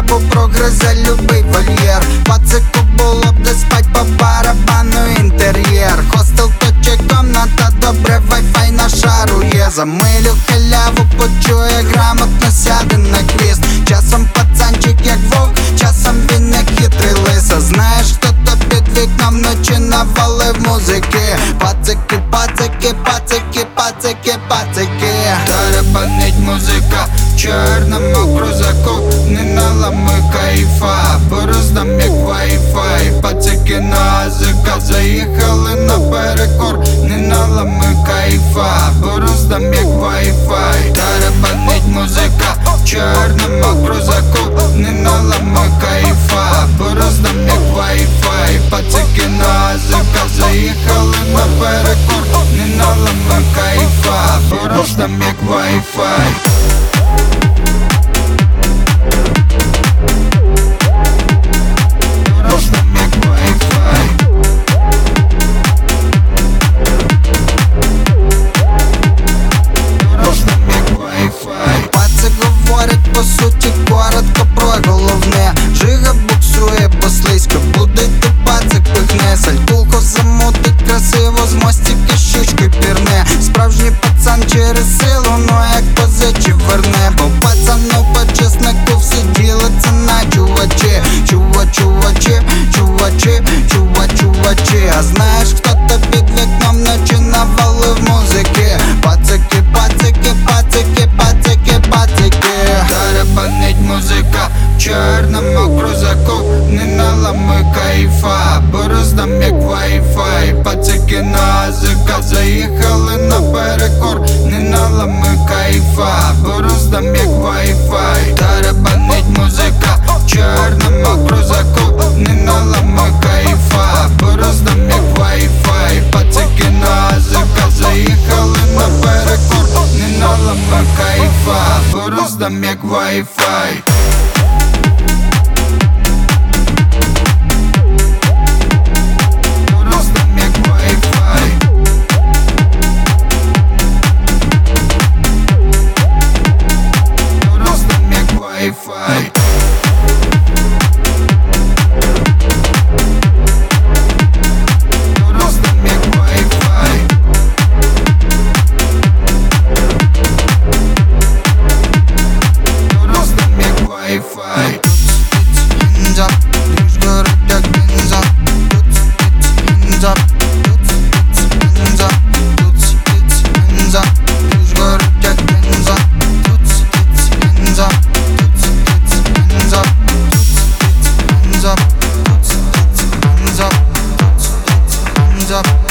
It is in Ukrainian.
бо прогризе любий вольєр. Пацику було б де спать, по барабану інтер'єр. Хостел то чи комната, добре вайфай нашарує. Замилю халяву, почує, грамотно сяде на хвіст. Часом пацанчик як вовк, часом він як хитрий лиса. Знаєш, хто то під вікном вночі навалив музики. Пацики, пацики, пацики, пацики, пацики. Тарабанить музика в чорному крузаку. Не наламуй кайфа, бо роздам як вайфай. Пацики на азика заїхали наперекор. Не наламуй кайфа, бо роздам як вайфай. Тарабанить музика в чорному крузаку. Не наламуй кайфа, бо роздам як вайфай. Пацики на азика заїхали наперекор. Не наламуй кайфа, бо роздам як вайфай. По суті, коротко про головне. Жига буксує, бо слизько буде, йти пацик пихне. Сальтуху замутить красиво, з мостики щучкою пірне. Справжній пацан через силу, ну як позичі верне. Бо пацану по чеснику всі ділиться на чувачі. Чувачі, чувачі, чувачі. А знаєш, хто то під вікном вночі навалив музики? Пацики, пацики, пацики, пацики, пацики. Тарабанить музика в чорному крузаку. Не наламуй кайфа, бо роздам як вайфай. Пацики на азика заїхали наперекор. Не наламуй кайфа, бо роздам як вайфай. Тарабанить музика в чорному крузаку. Не наламуй кайфа, бо роздам як вайфай. Пацики на азика заїхали наперекор. Не наламуй кайфа, бо роздам як вайфай. Роздам як вайфай. Роздам як вайфай. Роздам як вайфай. Роздам як вайфай. Hands up, лиш горить як бенза. Hands up, hands up, hands up, лиш горить як бенза. Hands up, hands up, hands up, hands up, hands up.